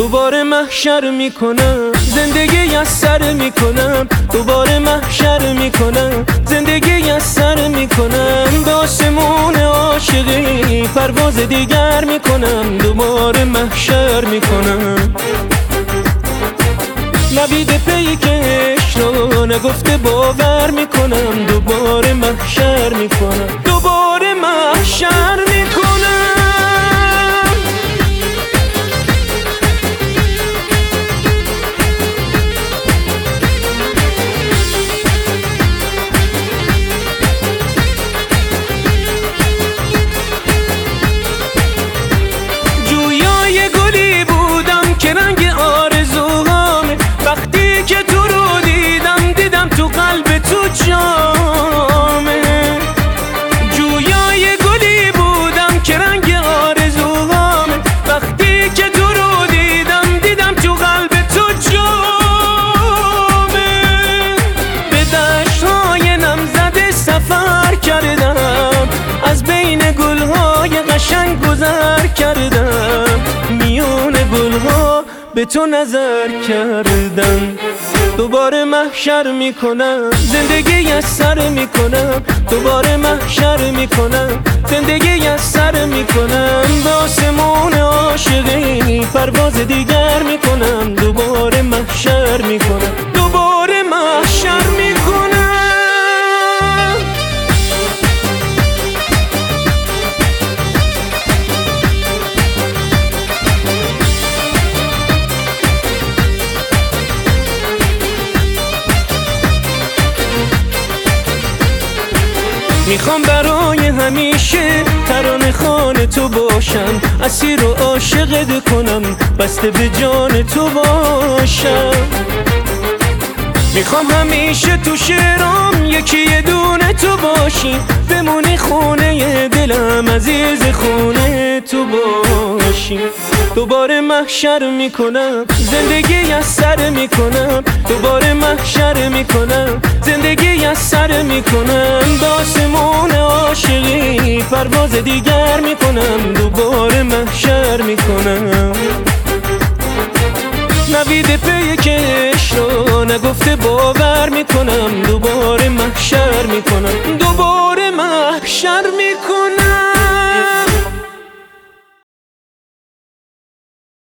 دوباره محشر میکنم، زندگی از سر میکنم. دوباره محشر میکنم، زندگی از سر میکنم. به آسمون عاشقی پرواز دیگر میکنم. دوباره محشر میکنم. نوید پیکش رو نگفته باور میکنم. دوباره محشر میکنم. دوباره محشر میکنم. جویای گلی بودم که رنگ آرزوهامه. وقتی که تو رو دیدم، دیدم تو قلب تو جامه. جویای گلی بودم که رنگ آرزوهامه. وقتی که تو رو دیدم، دیدم تو قلب تو جامه. به دشت‌های نمزده سفر کردم، از بین گل‌های قشنگ گذر کردم. میون گل‌ها به تو نظر کردم. دوباره محشر میکنم، زندگی از سر میکنم. دوباره محشر میکنم، زندگی از سر میکنم. به آسمون عاشقی پرواز دیگر میکنم. دوباره محشر میکنم. دوباره محشر میکنم. میخوام برای همیشه ترانه خوان تو باشم. اسیر و عاشقت کنم، بسته به جان تو باشم. میخوام همیشه تو شعرام یکی یه دونه تو باشی. بمونی خونه دلم، عزیز خونه تو باشی. دوباره محشر میکنم، زندگی از سر میکنم. دوباره محشر میکنم، زندگی از سر میکنم. به آسمون عاشقی پرواز دیگر میکنم. دوباره محشر میکنم. نوید پیکش رو نگفته باور میکنم. دوباره محشر میکنم. دوباره محشر میکنم.